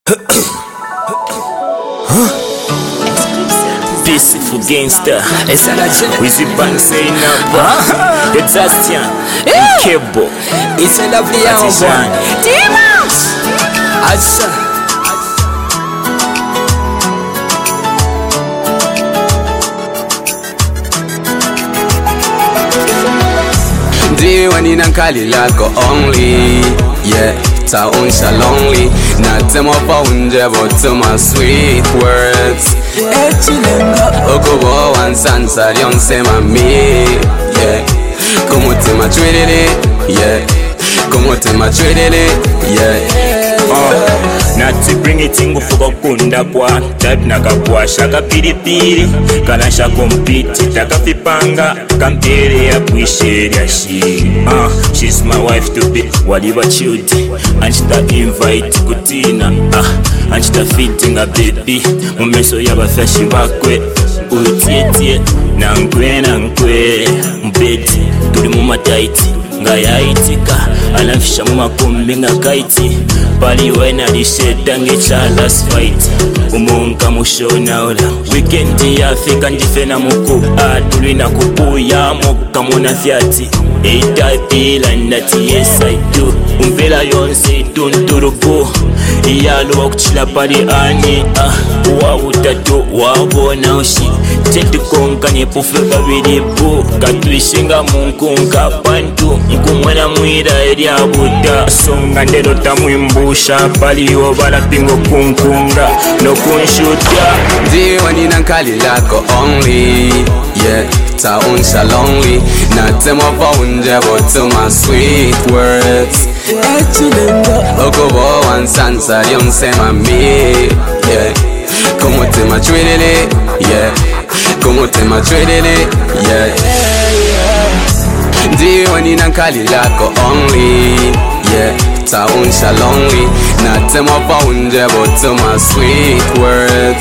Peaceful gangster. Wizzy Bank saying number. Exhaustion. Cable. It's a lovely album. Demons. Asa. Ndiwe ninankali lako only. Yeah. Taonsha lonely. Natema pa unje but my sweet words. Okobo wansansa lyonsema mi. Yeah. Kumutima chwedele. Yeah. Kumutima chwedele. Yeah. Nati bring it in gufuka kunda kwa type nakapwasha kapiripiri kanasha kompiti takafipanga kampere ya kuisheria she's my wife to be waliba chudi anchita invite kutina anchita fitting a baby mumeso yabafashi bakwe utietie nankwe mbeti tuli mumataiti ngayaitika anafisha mumakombe ngakaiti pali wena lisheta ngecha last fight umunga mushona ola weekend ya fika ndifena muku tulina kupuya muka muna fyati eitapila ndati yes I do umbela yonse tunturuku iyalo wakuchila pali ani wawutatu wabona ushi tentukonka nepufe babiripu katuishinga munkunka pantu nkumwena mwira elia buda songa ndero tamuimbusha paliwo balapingo kunkunga no kunshuta ndiwe ninankali lako only. Yeah. Taonsha lonely. Natema pa unje but my sweet words. Okobo wansansa lyonsema mi. Yeah. Kumutima chwedele. Yeah. Kumutima chwedele. Yeah. Ndiwe ninankali lako only. Yeah. Taonsha lonely. Natema pa unje but my sweet words.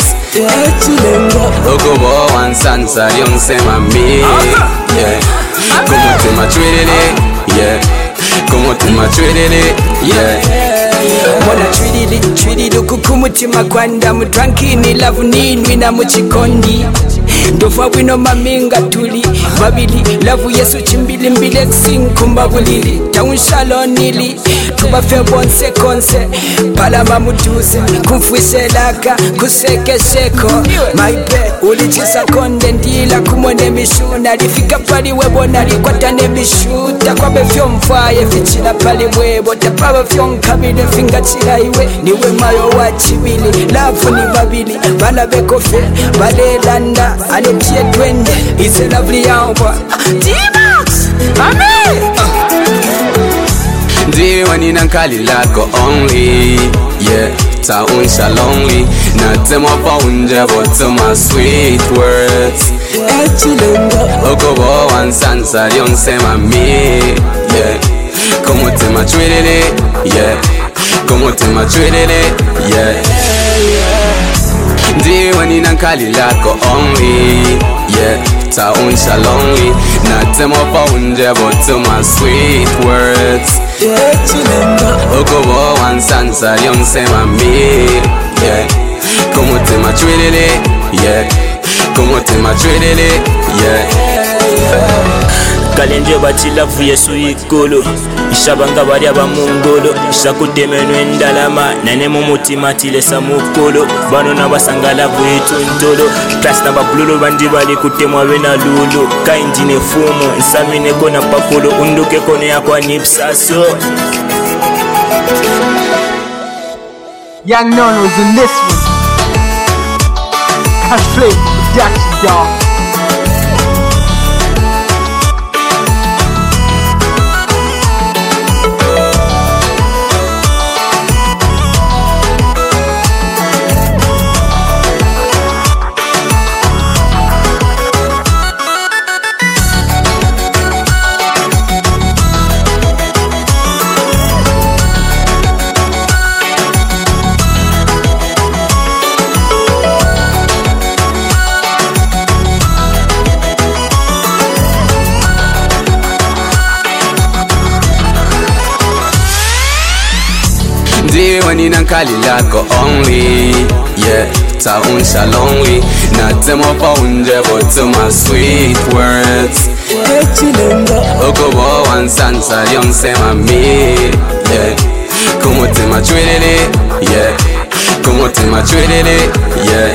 Okobo wansansa lyonsema mi. Yeah. Kumutima chwedele. Yeah. Kumutima chwedele. Yeah. Mwana chwidili kukumutima kwanda mutwankini lavu ninwi na muchikondi ndofa bwino maminga tuli babili lavu yesu chimbili mbile sinkumba bulili taunsha lonili tubafe bonse konse palama mutuze kumfwise laka kuseke seko maipe ulichisa konde ndila kumone mishuna lifika pali webo nalikwata ne mishuta kwa befyo mfaye fichila pali webo tapaba fyo nkabile finga chilaiwe niwe mayo wa chibili lavu ni babili bala bekofe bale landa aletie twende. It's a lovely album. D-Max, amen. Ndiwe ninankali lako only. Yeah. Taonsha lonely. Natema pa unje but my sweet words. Okobo wansansa lyonsema mi. Yeah. Kumutima chwedele. Yeah. Kumutima chwedele. Yeah. Ndiwe ninankali lako only. Yeah. Taonsha lonely. Natema pa unje but my sweet words. Okobo wansansa lyonsema mi. Yeah. Kumutima chwedele. Yeah. Kumutima chwedele. Yeah. Kalenje bachilavu yesu ikolo ishabanga bali abamungolo ishakutemenwe ndalama nane mumutima tilesa mukolo bano nabasangalavu ituntolo class namba blulo bandi bali kutemwa bena lulu kainjine fumu nsamine kona pakulo unduke kone yakwa nipsaso. Young None was in this one. Cash Flip Production, y'all. Ndiwe nkali lako only, yeah. Tauncha lonely, natemo pa unje but to my sweet words. Okobo wansansa lyonsema mi, yeah. Kumutima chwelele, yeah. Kumutima chwelele, yeah.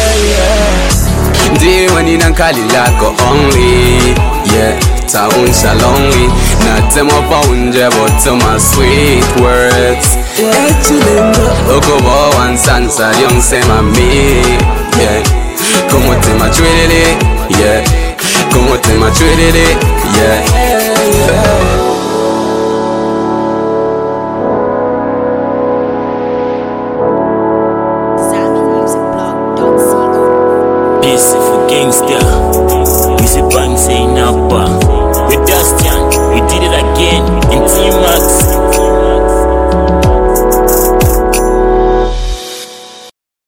Ndiwe nkali lako only, yeah. Tauncha lonely, natemo pa unje but to my sweet words. Okobo wansansa lyonsema mi, yeah. Kumutima chwelele, yeah. Kumutima chwelele, yeah. Beautiful gangster, we see bang saying up. With Dustian, we did it again in T-Max.